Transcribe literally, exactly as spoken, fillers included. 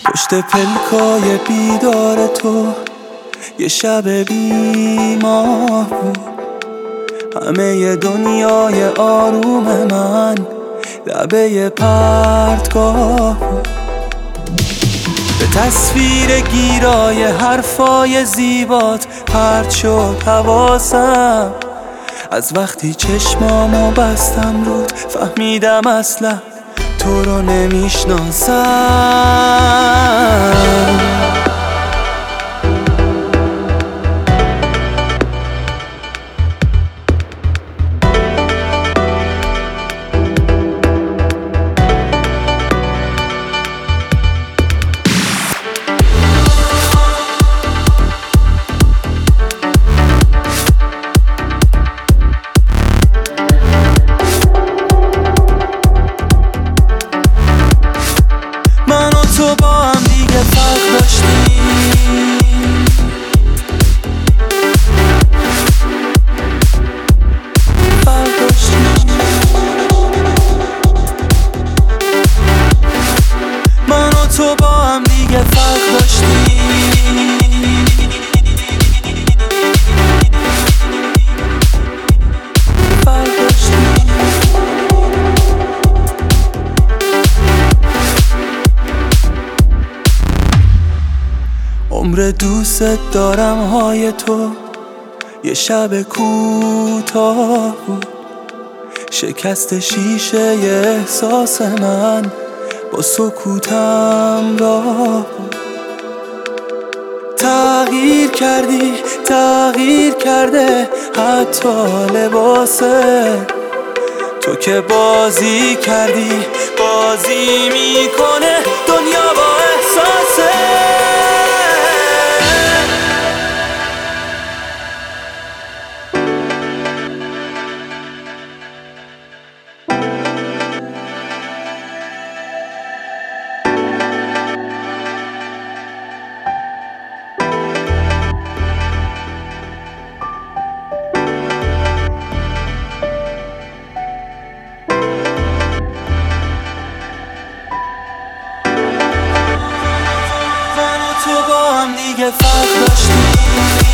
پشت پلکای بیدار تو یه شب بیمار بود، همه دنیای آروم من لبه پرتگاه بود. به تصویر گیرای حرفای زیبات پرت شد حواسم، از وقتی چشمامو بستم رود فهمیدم اصلا تو رو نمیشناسم. تو با هم دیگه فرق داشتیم، فرق داشتیم. من و تو با هم دیگه فرق داشتیم، فرق داشتیم. عمر دوست دارم های تو یه شب کوتاه بود، شکست شیشه ی احساس من با سکوتم راه بود. تغییر کردی تغییر کرده حتی لباسه، تو که بازی کردی بازی میکنه دنیا با احساسه. تو با هم دیگه فرق داشتیم.